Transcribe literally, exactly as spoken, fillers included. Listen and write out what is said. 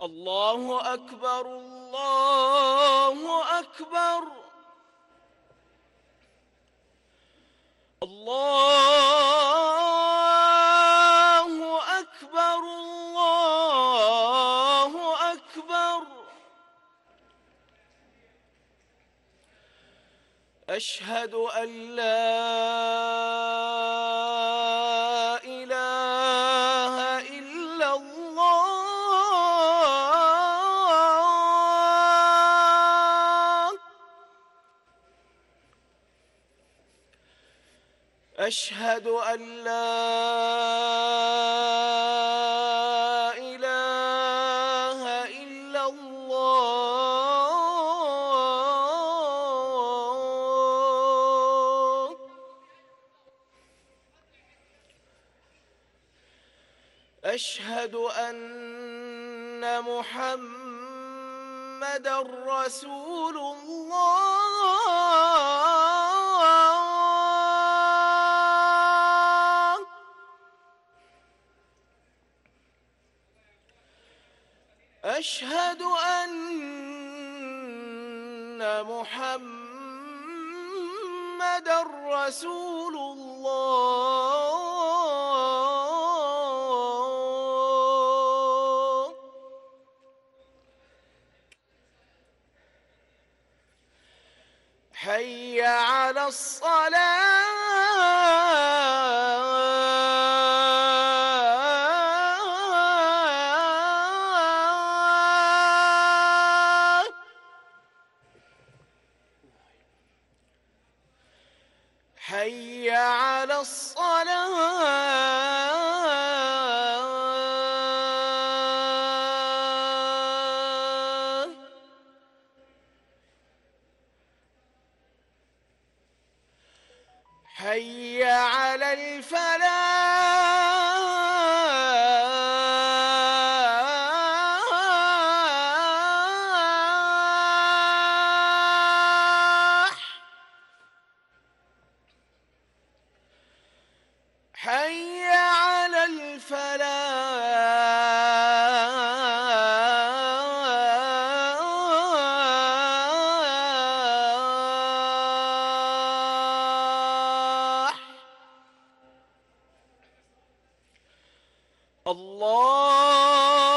الله أكبر الله أكبر الله أكبر الله أكبر أشهد أن لا إله إلا الله أشهد أن لا إله إلا الله أشهد أن محمدًا رسول الله أشهد أن محمدًا رسول الله حي على الصلاة حي على الصلاة حي على الفلاح حي على الفلاح الله